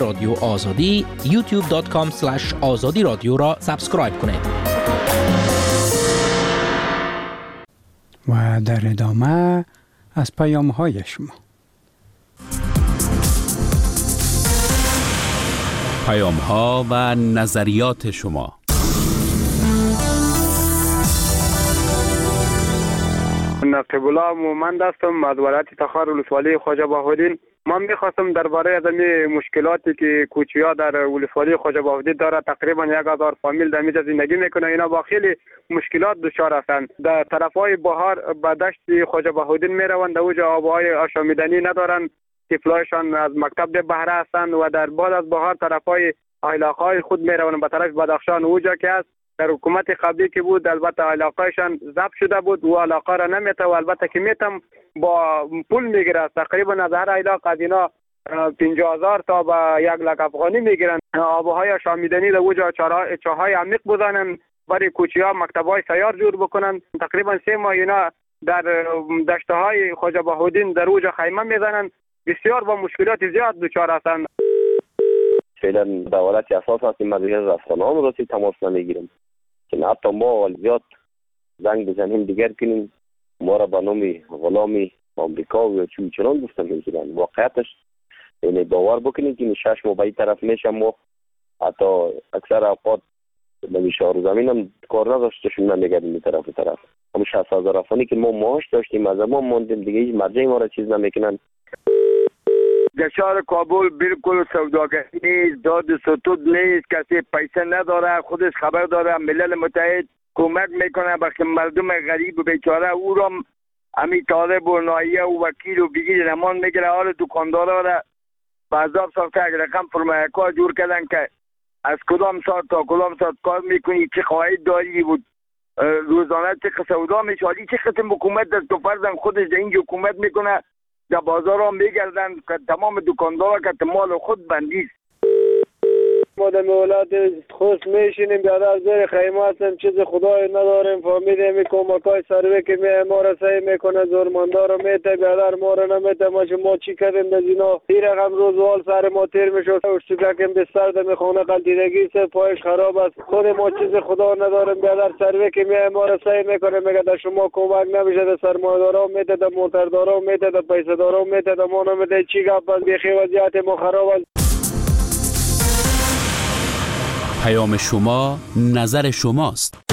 رادیو آزادی youtube.com/azadi رادیو را سابسکرایب کنید. و در ادامه از پیام‌های شما. پیام‌ها و نظریات شما. نقیب الله مومند هستم از ولایت تخار ولسوالی خواجه بهاءالدین. من میخواستم درباره از مشکلاتی که کوچی‌ها در ولسوالی خواجه بهاءالدین داره، تقریبا 1000 فامیل در اینجا زندگی میکنه، اینا با خیلی مشکلات دچار هستند. در طرفای بهار به دشت خواجه بهاءالدین میروند، اونجا آبهای آشامیدنی ندارن، طفلایشان از مکتب به بهره هستند و در بعد از بهار طرفای علاقه‌های خود میروند به طرف بدخشان، اونجا که است در حکومت قبلی که بود البته علاقهشان ضبط شده بود و علاقه را نمیته و البته که میتم با پول میگیره، تقریبا از هر علاقه از اینا 50,000 تا به 1,00,000 افغانی میگیرن. آبهای آشامیدنی در اونجا چاهای عمیق بزنن، برای کوچی‌ها مکتب‌های سیار جور بکنن. تقریبا 3 ماه اینا در دشت‌های خواجه بهاءالدین در اونجا خیمه میزنن، بسیار با مشکلات زیاد دچار هستند. فعلا دولت اساس هستیم، مدیر رسانه‌ها راستی تماس نمیگیریم که حتی ما زیاد زنگ بزنیم دیگر کنیم ما را به نام غلامی آمریکا و چون گفتن میگیرن. واقعیتش یعنی باور بکنید که 6 ماه به این طرف میشم، ما حتی اکثر اوقات به شهر زمین هم کار نداشتشون نمیگردیم این طرف همون 60,000 افغانی که ما معاش داشتیم از ما موندیم دیگه، هیچ مرجعی ما را چیز نمیکنن. در شهر کابل بالکل سوداگری نیست، داد ستود نیست، کسی پیسه نداره، خودش خبر داره. ملل متحد کمک میکنه به مردم غریب و بیچاره، او را همین طالب و نایه و وکیل و بگیر نمان میگیره. حال دکاندارا را به 1000 سال که رقم فرمایه کار جور کردن که از کدام ساعت تا کدام ساعت کار میکنی، چه قواعد داری بود، روزانه چه سودا میشه. حالی چه قسم حکومت در تو فرزن خودش در اینجا حکومت میکنه، در بازار هم میگردن که تمام دکاندارا که مال خود بندیست. ما در مولات خوش میشینیم، بیادر زیر خیمه هستیم، چیز خدای نداریم، فامیل می کمکای سروی که ما را سعی میکنه، زورمندار رو میته، بیادر ما را نمیته. ما چی کردیم در اینا؟ ای رقم روزوال سر ما تیر میشود، اشتگاکیم بستر در میخونه قلدیدگی سر پایش خراب است. خود ما چیز خدا نداریم، بیادر سروی که ما را سعی میکنه، میگه در شما کمک نمیشه، در سرمایه‌دارا میته، در موتردارا میته، در پیسه‌دارا میته، در ما نمیته. چی گپ است؟ بیخی وضعیت ما خراب است. پیام شما نظر شماست.